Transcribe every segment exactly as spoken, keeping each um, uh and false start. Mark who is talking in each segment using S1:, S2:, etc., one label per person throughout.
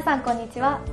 S1: さんこんにちは。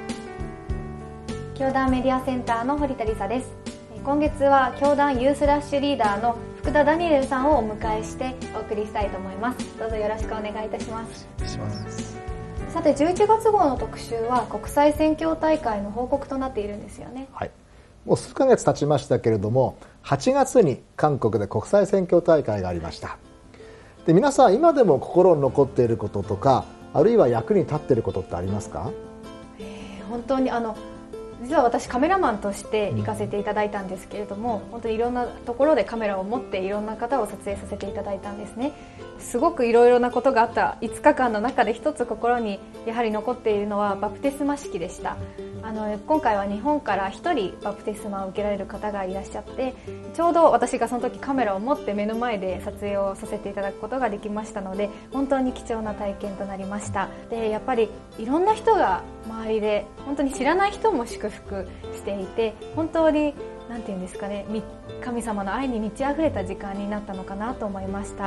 S1: 教団メディアセンターの堀田理沙です。今月は教団ユースラッシュリーダーの福田ダニエルさんをお迎えしてお送りしたいと思います。どうぞよろしくお願いいたします。
S2: お願いします。
S1: さてじゅういちがつ号の特集は国際宣教大会の報告となっているんですよね。
S2: はい、もう数ヶ月経ちましたけれども、はちがつに韓国で国際宣教大会がありました。で、皆さん今でも心に残っていることとか、あるいは役に立っていることってありますか？
S1: えー、本当にあの実は私カメラマンとして行かせていただいたんですけれども、うん、本当にいろんなところでカメラを持っていろんな方を撮影させていただいたんですね。すごくいろいろなことがあったいつかかんの中で一つ心にやはり残っているのはバプテスマ式でした。あの今回は日本からひとりバプテスマを受けられる方がいらっしゃって、ちょうど私がその時カメラを持って目の前で撮影をさせていただくことができましたので、本当に貴重な体験となりました。で、やっぱりいろんな人が周りで本当に知らない人も祝福していて、本当になんていうんですかね、神様の愛に満ち溢れた時間になったのかなと思いました。はい、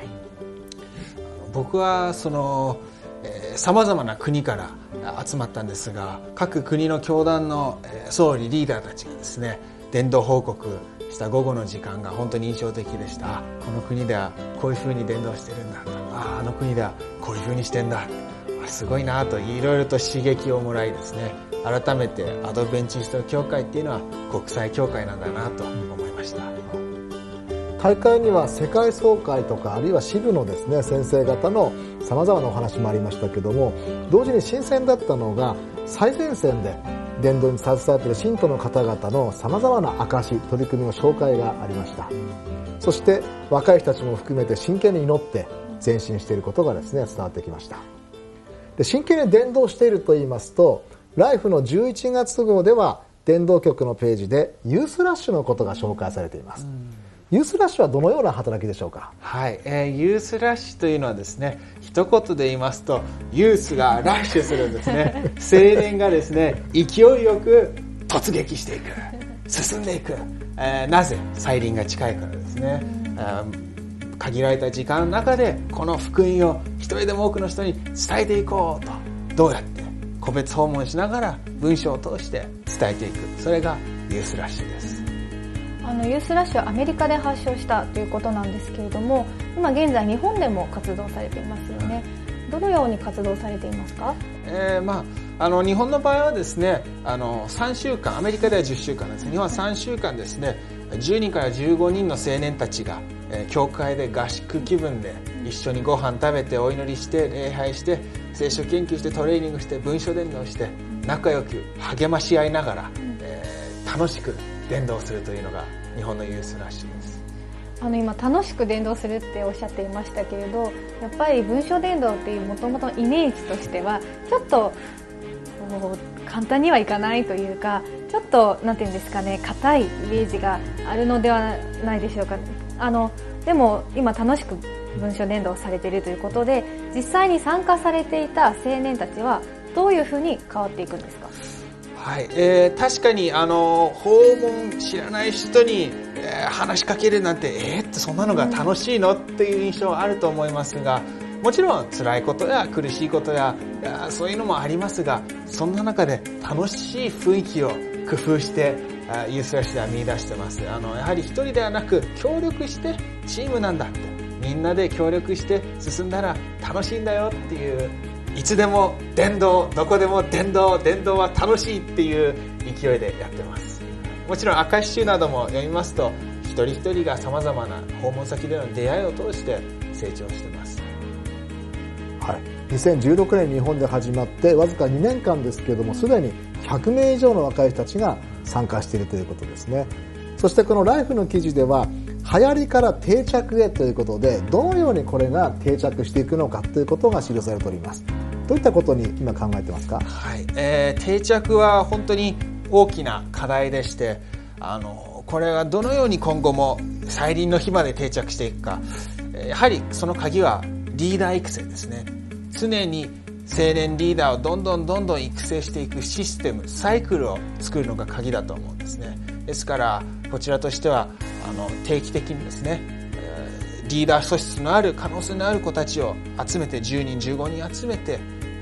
S3: 僕はそのさまざまな国から集まったんですが、各国の教団の総理リーダーたちがですね、伝道報告した午後の時間が本当に印象的でした。この国ではこういうふうに伝道してるんだと、ああ、あの国ではこういうふうにしてんだ、すごいなといろいろと刺激をもらいですね、改めてアドベンチスト教会っていうのは国際教会なんだなと思いました。
S2: 大会には世界総会とか、あるいは支部のですね先生方のさまざまなお話もありましたけども、同時に新鮮だったのが最前線で伝道に携わっている信徒の方々のさまざまな証、取り組みの紹介がありました。そして若い人たちも含めて真剣に祈って前進していることがですね伝わってきました。で、真剣に伝道していると言いますと、ライフのじゅういちがつ号では伝道局のページでユースラッシュのことが紹介されています。ユースラッシュはどのような働きでしょうか？
S3: はい、えー、ユースラッシュというのはですね、一言で言いますと、ユースがラッシュするんですね。青年がですね、勢いよく突撃していく、進んでいく。えー、なぜ？再臨が近いからですね。限られた時間の中でこの福音を一人でも多くの人に伝えていこうと、どうやって個別訪問しながら文章を通して伝えていく、それがユースラッシュです。
S1: あのユースラッシュはアメリカで発祥したということなんですけれども、今現在日本でも活動されていますよね。どのように活動されていますか？
S3: えー、まああの日本の場合はですね、あのさんしゅうかん、アメリカではじゅっしゅうかんです。日本はさんしゅうかんですね、じゅうにんからじゅうごにんの青年たちが、えー、教会で合宿気分で一緒にご飯食べてお祈りして礼拝して聖書研究してトレーニングして文書伝道して仲良く励まし合いながら、えー、楽しく伝道するというのが日本のユースラッシュです。
S1: あの今楽しく伝道するっておっしゃっていましたけれど、やっぱり文書伝道っていうもともとのイメージとしてはちょっと簡単にはいかないというか、ちょっとなんていうんですかね、硬いイメージがあるのではないでしょうか。あのでも今楽しく文書伝道されているということで、実際に参加されていた青年たちはどういうふうに変わっていくんですか？
S3: はい、えー、確かにあの訪問知らない人に、えー、話しかけるなんてえー、ってそんなのが楽しいのっていう印象はあると思いますが、もちろん辛いことや苦しいことやそういうのもありますが、そんな中で楽しい雰囲気を工夫してユースラッシュでは見出してます。あのやはり一人ではなく協力してチームなんだって、みんなで協力して進んだら楽しいんだよっていう、いつでも伝道、どこでも伝道、伝道は楽しいっていう勢いでやってます。もちろん明石集なども読みますと、一人一人が様々な訪問先での出会いを通して成長してます。
S2: はい、にせんじゅうろくねん日本で始まってわずかにねんかんですけれども、すでにひゃくめい以上の若い人たちが参加しているということですね。そしてこのライフの記事では、流行りから定着へということで、どのようにこれが定着していくのかということが記されております。どういったことに今考えてますか？
S3: はい、えー、定着は本当に大きな課題でして、あのこれはどのように今後も再臨の日まで定着していくか、やはりその鍵はリーダー育成ですね。常に青年リーダーをどんどんどんどん育成していくシステム、サイクルを作るのが鍵だと思うんですね。ですからこちらとしてはあの定期的にですね、リーダー素質のある可能性のある子たちを集めて、じゅうにんじゅうごにん集めて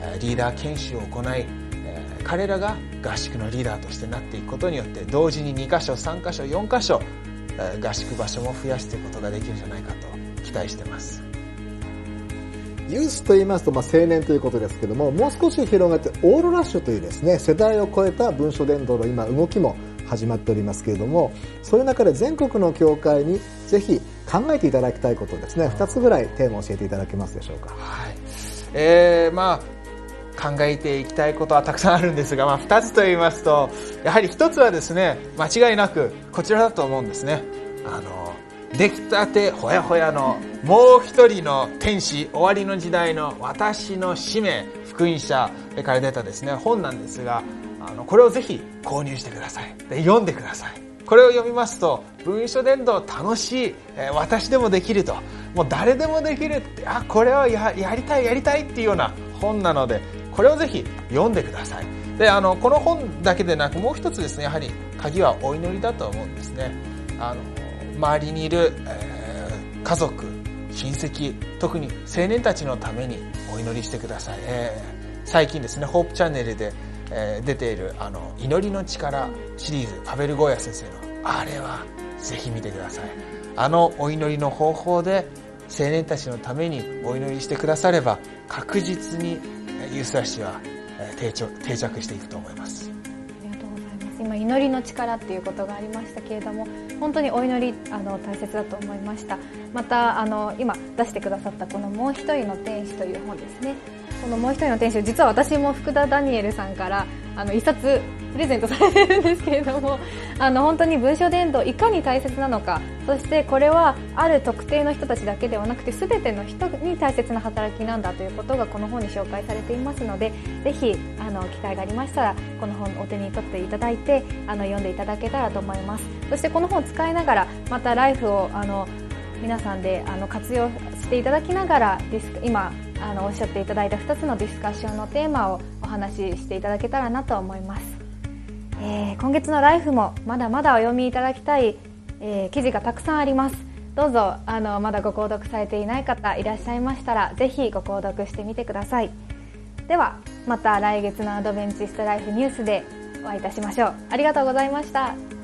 S3: リーダー研修を行い、彼らが合宿のリーダーとしてなっていくことによって同時ににかしょさんかしょよんかしょ合宿場所も増やしていくことができるんじゃないかと期待しています。
S2: ユースと言いますと、まあ、青年ということですけども、もう少し広がってオールラッシュというですね、世代を超えた文書伝道の今動きも始まっておりますけれども、そういう中で全国の教会にぜひ考えていただきたいことですね、ふたつぐらいテーマを教えていただけますでしょうか。
S3: はい、えー、まあ考えていきたいことはたくさんあるんですが、まあ、ふたつと言いますと、やはりひとつはですね、間違いなくこちらだと思うんですね。あの出来たてほやほやのもう一人の天使、終わりの時代の私の使命、福音社から出たですね本なんですが、あのこれをぜひ購入してください。で、読んでください。これを読みますと、文書伝道楽しい、えー、私でもできると、もう誰でもできるって、あ、これは や, やりたいやりたいっていうような本なので、これをぜひ読んでください。で、あのこの本だけでなく、もう一つですね、やはり鍵はお祈りだと思うんですね。あの周りにいる、えー、家族、親戚、特に青年たちのためにお祈りしてください。えー、最近ですね、ホープチャンネルで、えー、出ているあの祈りの力シリーズ、パベル・ゴーヤ先生のあれはぜひ見てください。あのお祈りの方法で青年たちのためにお祈りしてくだされば、確実にユースラッシュは定着、定着していくと思います。
S1: ありがとうございます。今祈りの力っていうことがありましたけれども、本当にお祈りあの大切だと思いました。またあの今出してくださったこのもう一人の天使という本ですね。このもう一人の天使、実は私も福田ダニエルさんからあの一冊プレゼントされてるんですけれども、あの本当に文書伝道いかに大切なのか、そしてこれはある特定の人たちだけではなくて全ての人に大切な働きなんだということがこの本に紹介されていますので、ぜひあの機会がありましたらこの本をお手に取っていただいて、あの読んでいただけたらと思います。そしてこの本を使いながら、またライフをあの皆さんであの活用していただきながら、ディス今あのおっしゃっていただいたふたつのディスカッションのテーマをお話ししていただけたらなと思います。えー、今月のライフもまだまだお読みいただきたい、えー、記事がたくさんあります。どうぞあのまだご購読されていない方いらっしゃいましたら、ぜひご購読してみてください。ではまた来月のアドベンチストライフニュースでお会いいたしましょう。ありがとうございました。